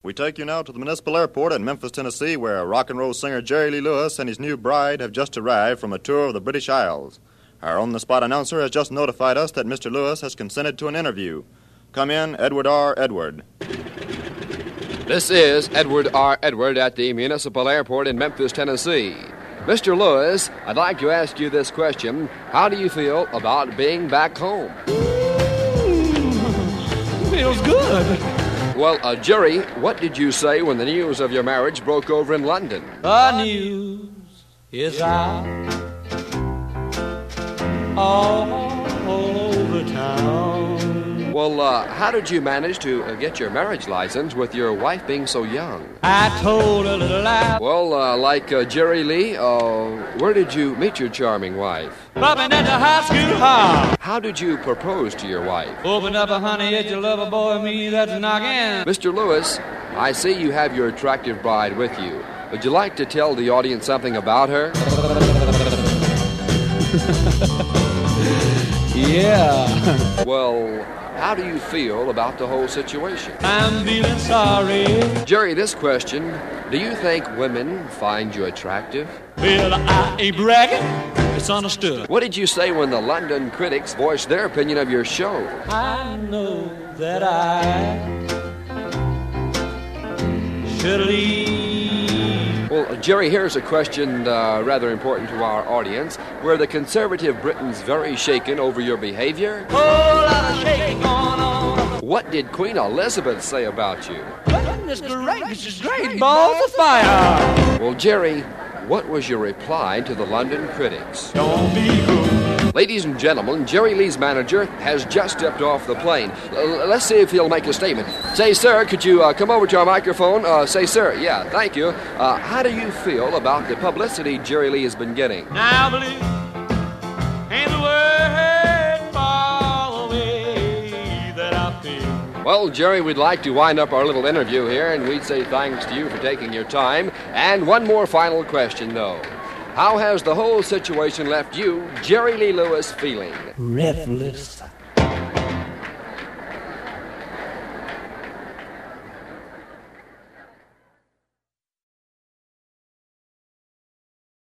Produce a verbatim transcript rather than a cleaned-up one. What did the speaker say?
We take you now to the municipal airport in Memphis, Tennessee, where rock and roll singer Jerry Lee Lewis and his new bride have just arrived from a tour of the British Isles. Our on-the-spot announcer has just notified us that Mister Lewis has consented to an interview. Come in, Edward R. Edward. This is Edward R. Edward at the municipal airport in Memphis, Tennessee. Mister Lewis, I'd like to ask you this question. How do you feel about being back home? Mm, feels good. Well, uh, Jerry, what did you say when the news of your marriage broke over in London? The news is out all over town. Well, uh, how did you manage to uh, get your marriage license with your wife being so young? I told a little lie. Well, uh, like uh, Jerry Lee, uh, where did you meet your charming wife? Bobbing at the high school hall. How did you propose to your wife? Open up a honey, it's your lover boy, me, that's knocking. Mister Lewis, I see you have your attractive bride with you. Would you like to tell the audience something about her? Yeah. Well, how do you feel about the whole situation? I'm feeling sorry. Jerry, this question, do you think women find you attractive? Well, I ain't bragging. It's understood. What did you say when the London critics voiced their opinion of your show? I know that I should leave. Well, Jerry, here's a question uh, rather important to our audience. Were the conservative Britons very shaken over your behavior? Whole lot of shaking going on. What did Queen Elizabeth say about you? Goodness gracious, great balls of fire. Well, Jerry, what was your reply to the London critics? Don't be good. Ladies and gentlemen, Jerry Lee's manager has just stepped off the plane. Uh, let's see if he'll make a statement. Say, sir, could you uh, come over to our microphone? Uh, say, sir, yeah, thank you. Uh, how do you feel about the publicity Jerry Lee has been getting? Now believe ain't the word for the way that I feel. Well, Jerry, we'd like to wind up our little interview here, and we'd say thanks to you for taking your time. And one more final question, though. How has the whole situation left you, Jerry Lee Lewis, feeling? Breathless.